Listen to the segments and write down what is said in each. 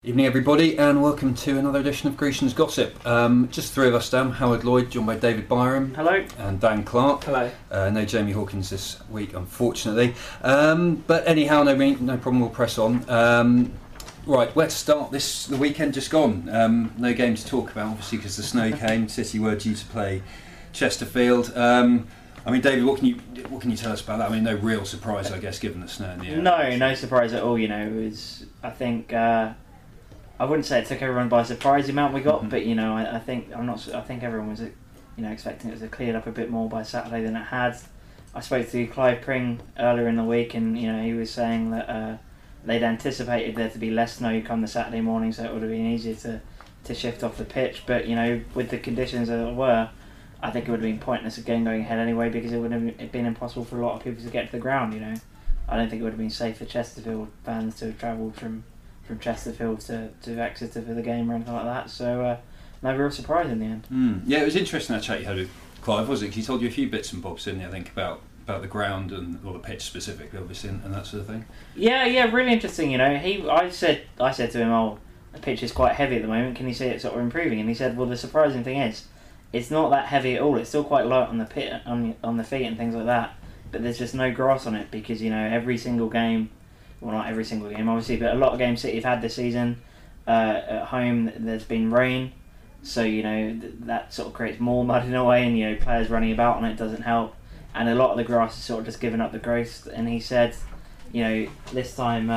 Evening everybody, and welcome to another edition of Grecian's Gossip. Just three of us down, Howard Lloyd, joined by David Byram. Hello. And Dan Clark. Hello. No Jamie Hawkins this week, unfortunately. But anyhow, no problem, we'll press on. Right, where to start? The weekend just gone. No game to talk about, obviously, because the snow came. City were due to play Chesterfield. David, what can you tell us about that? I mean, no real surprise, I guess, given the snow in the air. No surprise at all. I think I wouldn't say it took everyone by surprise the amount we got, but I think everyone was expecting it to clear up a bit more by Saturday than it had. I spoke to Clive Pring earlier in the week, and he was saying that they'd anticipated there to be less snow come the Saturday morning, so it would have been easier to shift off the pitch. But with the conditions as it were, I think it would have been pointless again going ahead anyway, because it would have been impossible for a lot of people to get to the ground. I don't think it would have been safe for Chesterfield fans to have travelled from Chesterfield to Exeter for the game or anything like that. So no real surprise in the end. Yeah, it was interesting that chat you had with Clive, wasn't it? 'Cause he told you a few bits and bobs, didn't he? I think about the ground or the pitch specifically, obviously, and that sort of thing. Yeah, really interesting. I said to him, "Oh, the pitch is quite heavy at the moment. Can you see it sort of improving?" And he said, "Well, the surprising thing is, it's not that heavy at all. It's still quite light on the on the feet and things like that. But there's just no grass on it because every single game, well, not every single game, obviously, but a lot of games City have had this season at home. There's been rain, so that sort of creates more mud in a way, and players running about on it doesn't help. And a lot of the grass is sort of just giving up the growth." And he said, this time,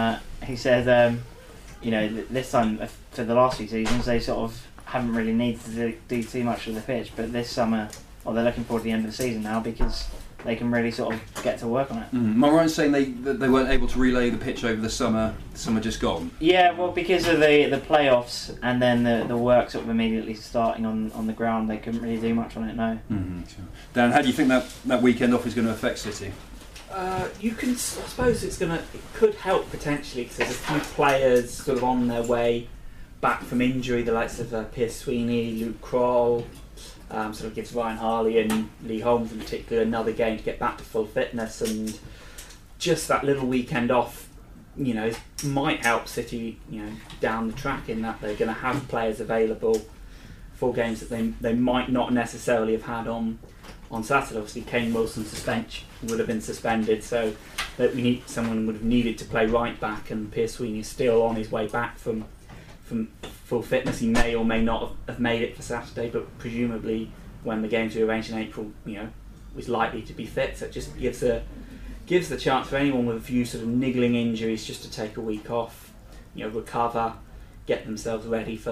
this time for the last few seasons, they sort of haven't really needed to do too much with the pitch, but this summer, they're looking forward to the end of the season now because they can really sort of get to work on it. Am I right in saying they weren't able to relay the pitch over the summer just gone? Yeah, well, because of the playoffs and then the work sort of immediately starting on the ground, they couldn't really do much on it, no. Sure. Dan, how do you think that weekend off is going to affect City? I suppose it could help potentially, because there's a few players sort of on their way back from injury, the likes of Pierce Sweeney, Luke Kroll, sort of gives Ryan Harley and Lee Holmes in particular another game to get back to full fitness, and just that little weekend off, might help City, down the track, in that they're going to have players available for games that they might not necessarily have had on Saturday. Obviously, Kane Wilson's suspension would have been suspended, so that someone would have needed to play right back, and Pierce Sweeney is still on his way back from full fitness. He may or may not have made it for Saturday, but presumably when the games are arranged in April, was likely to be fit. So it just gives the chance for anyone with a few sort of niggling injuries just to take a week off, recover, get themselves ready for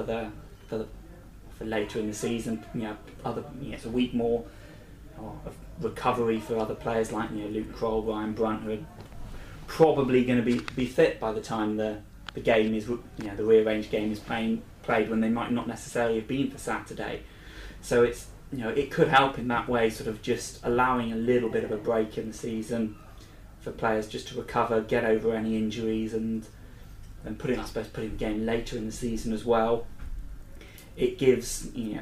later in the season. It's a week more of recovery for other players like Luke Kroll, Ryan Brunt, who are probably going to be fit by the time the game is, the rearranged game is played, when they might not necessarily have been for Saturday. So it's, it could help in that way, sort of just allowing a little bit of a break in the season for players just to recover, get over any injuries, and putting the game later in the season as well. It gives, I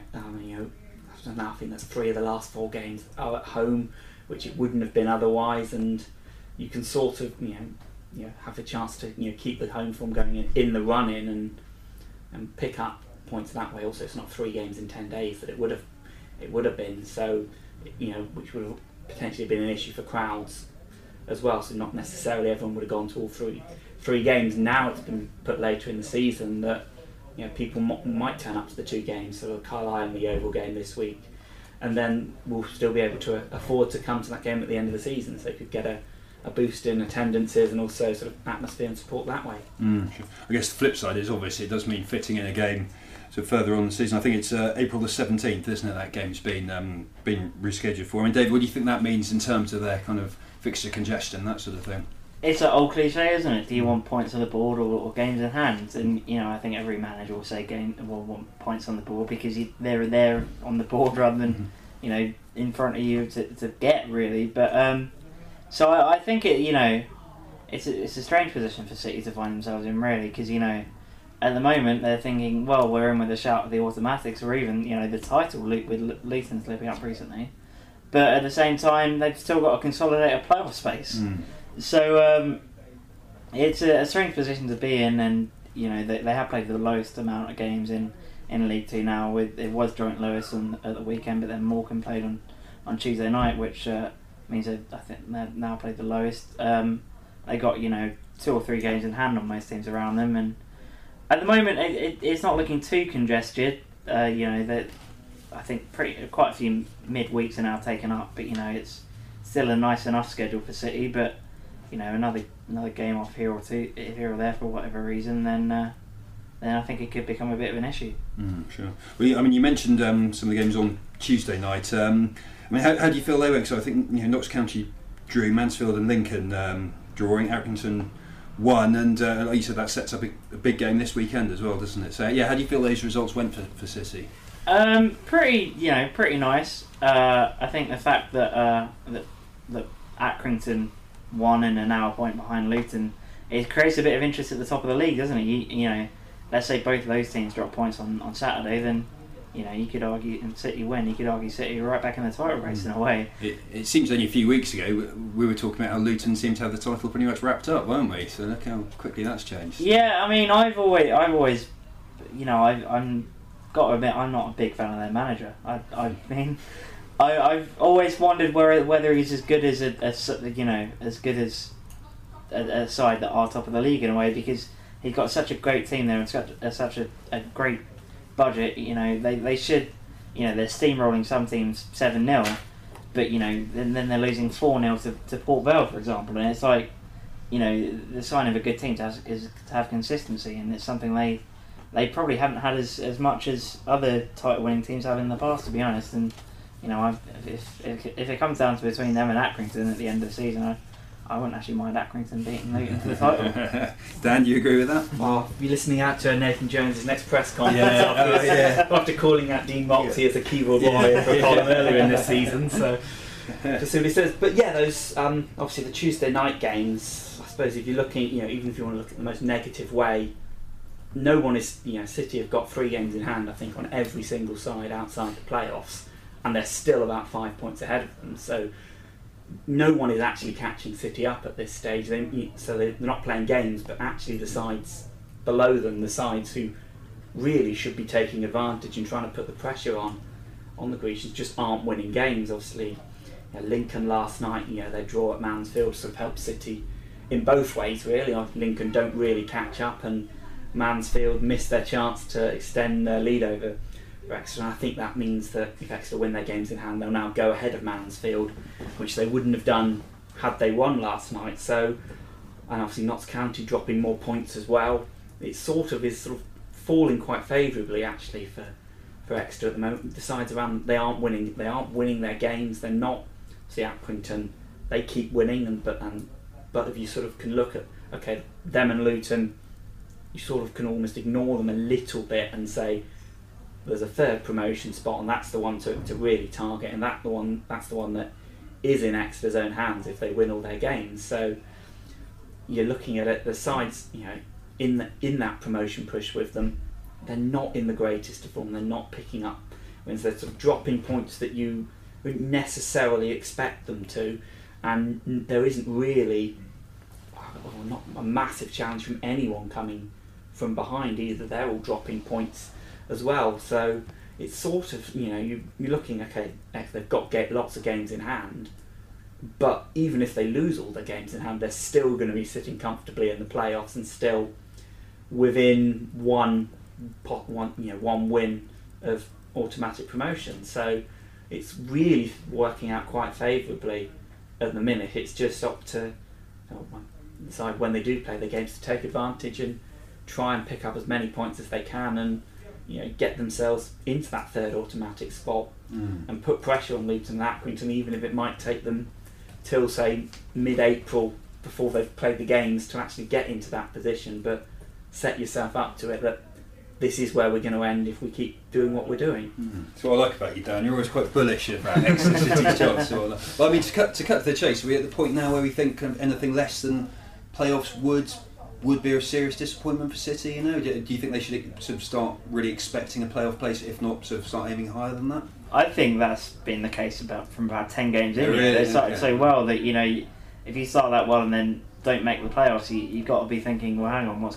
think that's 3 of the last 4 games are at home, which it wouldn't have been otherwise, and you can sort of, have a chance to keep the home form going in the run-in and pick up points that way. Also, it's not 3 games in 10 days that it would have been. So, which would have potentially been an issue for crowds as well. So not necessarily everyone would have gone to all three games. Now it's been put later in the season that people might turn up to the 2 games. So Carlisle and the Oval game this week, and then we'll still be able to afford to come to that game at the end of the season. So they could get a boost in attendances and also sort of atmosphere and support that way. Sure. I guess the flip side is obviously it does mean fitting in a game so further on in the season. I think it's April the 17th, isn't it? That game's been rescheduled for. I mean, David, what do you think that means in terms of their kind of fixture congestion, that sort of thing? It's an old cliche, isn't it? Do you want points on the board or games in hand? And I think every manager will say want points on the board because they're there on the board rather than in front of you to get, really. But so I think it's a strange position for City to find themselves in, really, because at the moment they're thinking, well, we're in with a shout of the automatics, or even the title with Luton slipping up recently. But at the same time, they've still got to consolidate a playoff space. So it's a strange position to be in, and they have played the lowest amount of games in League Two now. It was Joint Lewis at the weekend, but then Morecambe played on Tuesday night, which means I think they've now played the lowest. They got 2 or 3 games in hand on most teams around them, and at the moment it's not looking too congested. That I think quite a few midweeks are now taken up, but it's still a nice enough schedule for City. But another game off here or there for whatever reason, then I think it could become a bit of an issue. Sure. Well, I mean, you mentioned some of the games on Tuesday night. I mean, how do you feel they went? So I think Notts County drew, Mansfield and Lincoln drawing, Accrington won, and like you said, that sets up a big game this weekend as well, doesn't it? So yeah, how do you feel those results went for City? Pretty nice. I think the fact that Accrington won and are now a point behind Luton, it creates a bit of interest at the top of the league, doesn't it? Let's say both of those teams drop points on Saturday, then you could argue, and City win, you could argue City are right back in the title race in a way. It seems only a few weeks ago we were talking about how Luton seemed to have the title pretty much wrapped up, weren't we? So look how quickly that's changed. Yeah, I mean, I've always, I'm got to admit, I'm not a big fan of their manager. I've always wondered whether he's as good as as good as a side that are top of the league in a way, because he's got such a great team there and such a great budget. They should, they're steamrolling some teams 7-0, but then they're losing 4-0 to Port Vale, for example, and it's like, the sign of a good team is to have consistency, and it's something they probably haven't had as much as other title winning teams have in the past, to be honest. And if it comes down to between them and Accrington at the end of the season, I wouldn't actually mind Accrington beating Luton for the title. Dan, do you agree with that? Well, be listening out to Nathan Jones' next press conference after calling out Dean Moxey as a keyboard warrior for a column earlier in this season. So to see what he says. But yeah, those obviously the Tuesday night games. I suppose if you're looking, even if you want to look at the most negative way, no one is. City have got 3 games in hand, I think, on every single side outside the playoffs, and they're still about 5 points ahead of them. So no one is actually catching City up at this stage. So they're not playing games, but actually the sides below them, the sides who really should be taking advantage and trying to put the pressure on the Grecians, just aren't winning games. Obviously, Lincoln last night, their draw at Mansfield sort of helped City in both ways, really. Lincoln don't really catch up, and Mansfield missed their chance to extend their lead over Exeter, and I think that means that if Exeter win their games in hand, they'll now go ahead of Mansfield, which they wouldn't have done had they won last night. So, and obviously Notts County dropping more points as well. It is sort of falling quite favourably actually for Exeter at the moment. The sides around, they aren't winning their games. They're not. See, Accrington, they keep winning, but if you sort of can look at them and Luton, you sort of can almost ignore them a little bit and say there's a third promotion spot, and that's the one to really target, and that's the one that is in Exeter's own hands if they win all their games. So you're looking at it, the sides, in that promotion push with them, they're not in the greatest of form. They're not picking up wins. They're sort of dropping points that you wouldn't necessarily expect them to, and there isn't really not a massive challenge from anyone coming from behind either. They're all dropping points as well, so it's sort of you're looking, they've got lots of games in hand, but even if they lose all their games in hand, they're still going to be sitting comfortably in the playoffs and still within one win of automatic promotion. So it's really working out quite favourably at the minute. It's just up to decide when they do play the games to take advantage and try and pick up as many points as they can, and get themselves into that third automatic spot and put pressure on Luton and Accrington, even if it might take them till say mid-April before they've played the games to actually get into that position. But set yourself up to it that this is where we're going to end if we keep doing what we're doing. That's what I like about you, Dan. You're always quite bullish about Exeter City's chance. Well, I mean, to cut to the chase, are we at the point now where we think anything less than playoffs would be a serious disappointment for City? Do you think they should sort of start really expecting a playoff place, if not sort of start aiming higher than that? I think that's been the case from about 10 games in. Really? They started so well that if you start that well and then don't make the playoffs, you've got to be thinking, well, hang on, what's gone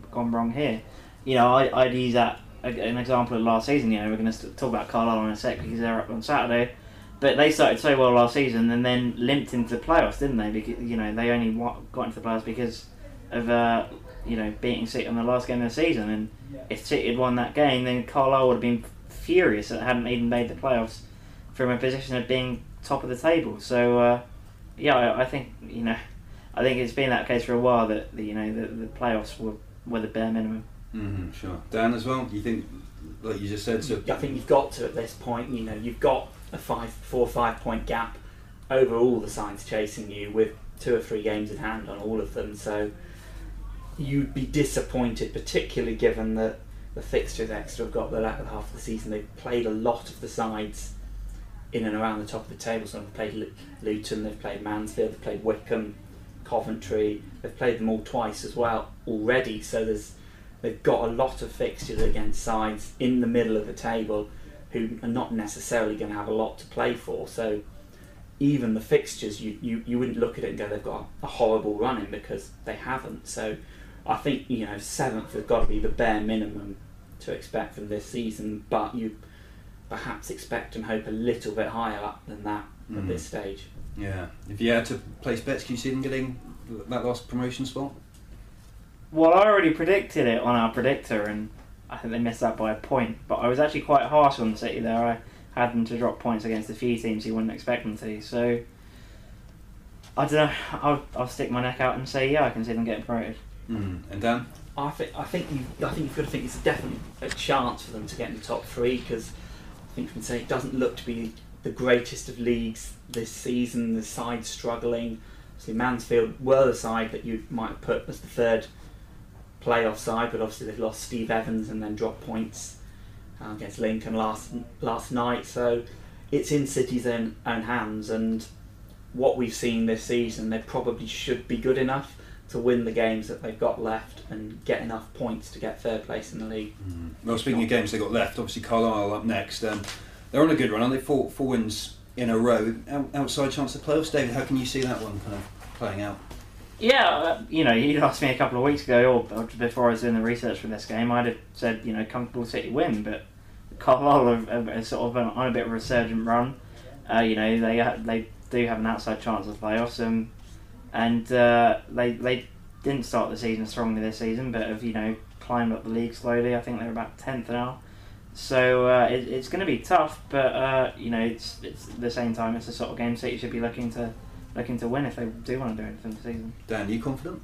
gone wrong here. You know, I'd use that an example of last season. You know, we're going to talk about Carlisle in a sec because they're up on Saturday, but they started so well last season and then limped into the playoffs, didn't they? Because you know they only got into the playoffs because of you know, beating City on the last game of the season. And if City had won that game, then Carlisle would have been furious that hadn't even made the playoffs from a position of being top of the table. So yeah, I think, you know, I think it's been that case for a while that the playoffs were the bare minimum. Mm-hmm, sure. Dan, as well, you think, like you just said, so I think you've got to, at this point, you know, you've got a 4 or 5 point gap over all the sides chasing you with 2 or 3 games in hand on all of them. So you'd be disappointed, particularly given that the fixtures Exeter have got the latter half of the season. They've played a lot of the sides in and around the top of the table. So they've played Luton, they've played Mansfield, they've played Wickham, Coventry. They've played them all twice as well already. So they've got a lot of fixtures against sides in the middle of the table who are not necessarily going to have a lot to play for. So even the fixtures, you wouldn't look at it and go, they've got a horrible run in, because they haven't. So I think, you know, 7th has got to be the bare minimum to expect from this season, but you perhaps expect and hope a little bit higher up than that at this stage. Yeah. If you had to place bets, can you see them getting that last promotion spot? Well, I already predicted it on our predictor, and I think they missed that by a point. But I was actually quite harsh on City there. I had them to drop points against a few teams you wouldn't expect them to. So I don't know. I'll stick my neck out and say, yeah, I can see them getting promoted. And Dan? I think you've got to think it's definitely a chance for them to get in the top 3, because I think you can say it doesn't look to be the greatest of leagues this season. The side struggling. Obviously, Mansfield were the side that you might have put as the 3rd playoff side, but obviously they've lost Steve Evans and then dropped points against Lincoln last night. So it's in City's own hands, and what we've seen this season, they probably should be good enough to win the games that they've got left and get enough points to get 3rd place in the league. Well, speaking of games they've got left, obviously Carlisle up next. They're on a good run, aren't they? 4 wins in a row. Outside chance of playoffs. David, how can you see that one kind of playing out? Yeah, you know, you asked me a couple of weeks ago, or before I was doing the research for this game, I'd have said, you know, comfortable City win, but Carlisle are sort of on a bit of a resurgent run. You know, they do have an outside chance of playoffs, and they didn't start the season strongly this season, but have, you know, climbed up the league slowly. I think they're about 10th now. So it's going to be tough, but you know, it's at the same time, it's the sort of game City should be looking to win if they do want to do anything this season. Dan, are you confident?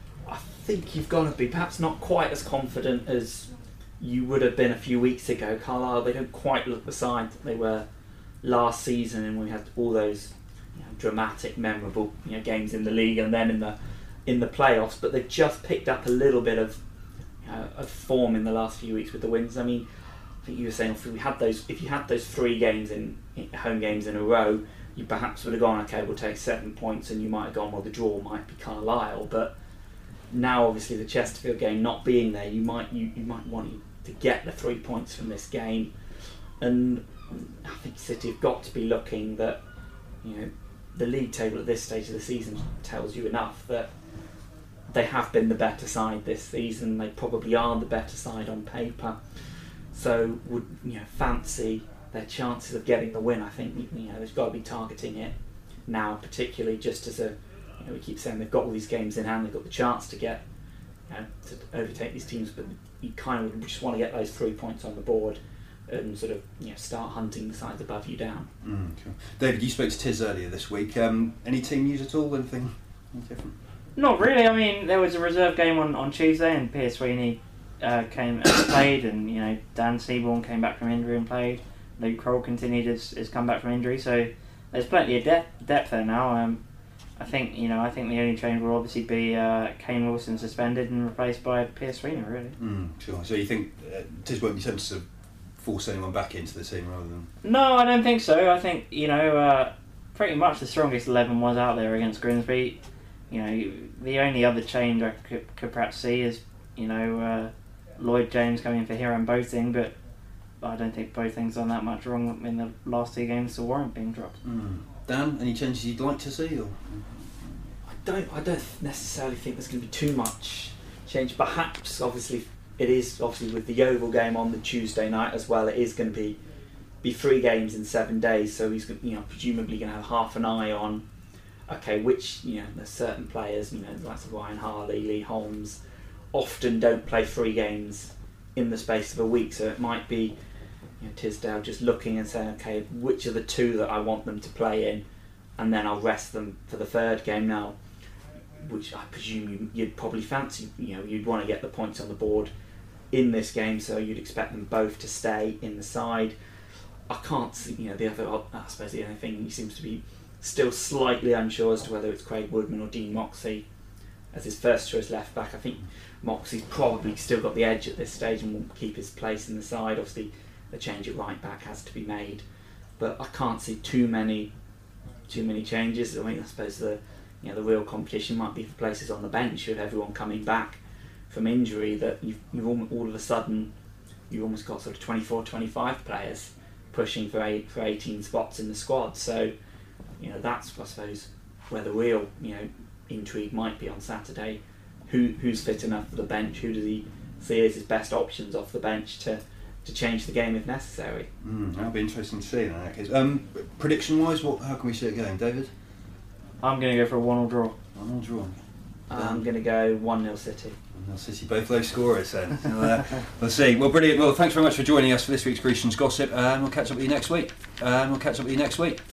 I think you've got to be, perhaps not quite as confident as you would have been a few weeks ago. Carlisle, they don't quite look the side that they were last season, and we had all those, you know, dramatic, memorable, you know, games in the league and then in the playoffs. But they've just picked up a little bit of, you know, of form in the last few weeks with the wins. I mean, I think you were saying if you had those 3 games in home games in a row, you perhaps would have gone, okay, we'll take 7 points, and you might have gone, well, the draw might be Carlisle. But now, obviously, the Chesterfield game not being there, you might want to get the 3 points from this game. And I think City have got to be looking that, you know, the league table at this stage of the season tells you enough that they have been the better side this season. They probably are the better side on paper. So would, you know, fancy their chances of getting the win. I think, you know, they've got to be targeting it now, particularly just as a, you know, we keep saying they've got all these games in hand, they've got the chance to get, you know, to overtake these teams, but you kind of just want to get those 3 points on the board and sort of, you know, start hunting the sides above you down. Cool. David, you spoke to Tiz earlier this week. Any team news at all? Anything different? Not really. I mean, there was a reserve game on Tuesday, and Pierce Sweeney came and played, and, you know, Dan Seaborn came back from injury and played. Luke Kroll continued his comeback from injury, so there's plenty of depth there now. I think the only change will obviously be Kane Wilson suspended and replaced by Pierce Sweeney, really. Sure. So you think Tiz won't be tempted to force anyone back into the team rather than? No, I don't think so. I think, you know, pretty much the strongest 11 was out there against Grimsby. You know, the only other change I could perhaps see is, you know, Lloyd James coming for Hiram Boating, but I don't think Boating's done that much wrong in the last 2 games to warrant being dropped. Dan, any changes you'd like to see? Or? I don't necessarily think there's going to be too much change. Perhaps, obviously, it is obviously with the Yeovil game on the Tuesday night as well. It is going to be 3 games in 7 days, so he's presumably going to have half an eye on. Okay, which there's certain players, the likes of Ryan Harley, Lee Holmes, often don't play 3 games in the space of a week. So it might be Tisdale just looking and saying, okay, which are the 2 that I want them to play in, and then I'll rest them for the 3rd game now, which I presume you'd probably fancy. You'd want to get the points on the board in this game, so you'd expect them both to stay in the side. I can't see, the other. I suppose the only thing he seems to be still slightly unsure as to whether it's Craig Woodman or Dean Moxey as his first choice left back. I think Moxey's probably still got the edge at this stage and will keep his place in the side. Obviously, the change at right back has to be made, but I can't see too many changes. I mean, I suppose the real competition might be for places on the bench with everyone coming back from injury. That you've all of a sudden you've almost got sort of 24, 25 players pushing for 18 spots in the squad. So that's, I suppose, where the real intrigue might be on Saturday. Who's fit enough for the bench? Who does he see as his best options off the bench to change the game if necessary? That'll be interesting to see in that case. Prediction wise, how can we see it going, David? I'm going to go for a 1-1 draw. 1-1 draw. I'm going to go 1-0 City. 1-0 City, both low scorers then. We'll see. Well, brilliant. Well, thanks very much for joining us for this week's Grecians Gossip, and we'll catch up with you next week.